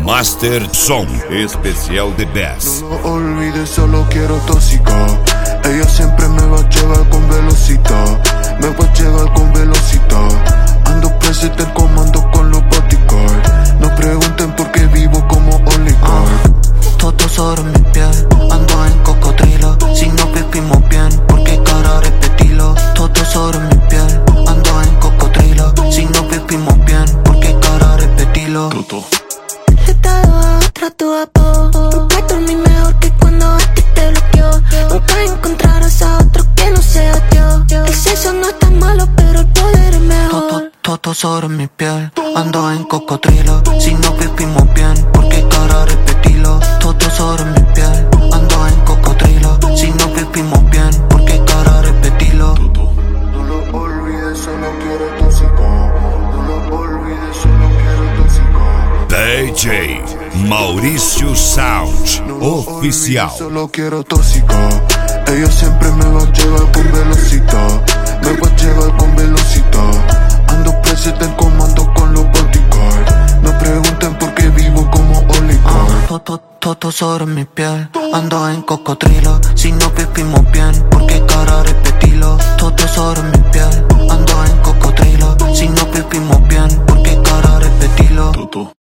Master Song especial de Best. No lo olvides, solo quiero tóxica. Ella siempre me va a llevar con velocidad. Me va a llevar con velocidad. Ando presente en comando con los bodyguards. No pregunten por qué vivo como oligarch. Todo sobre mi piel, ando en cocodrilo. Si no vivimos bien, ¿por qué cara repetirlo? Todo sobre mi piel, ando en cocodrilo. Si no vivimos bien, ¿por qué cara repetirlo? He estado a otra, tú a poco. Nunca dormí mejor que cuando a ti te bloqueó. Nunca encontrarás a otro que no sea yo. El sexo no es tan malo, pero el poder es mejor. Todo sobre mi piel, ando en cocodrilo. Si no vivimos bien, ¿por qué cara repetirlo? Todo sobre mi piel, ando en cocodrilo. Si no vivimos bien, ¿por qué cara repetirlo? No lo olvides, solo quiero tóxica. No lo olvides, solo quiero tóxica. DJ Mauricio Sound No lo oficial. olvides, solo quiero tóxica. Ella siempre me va a llevar con velocidad. Me va a llevar con velocidad. Ando presente en comando con los bodyguards. No pregunten por qué vivo como oligarch. Todo sobre mi piel, ando en cocodrilo. Si no vivimos bien, ¿por qué cara repetirlo? Todo sobre mi piel, ando en cocodrilo. Si no vivimos bien, ¿por qué cara repetirlo?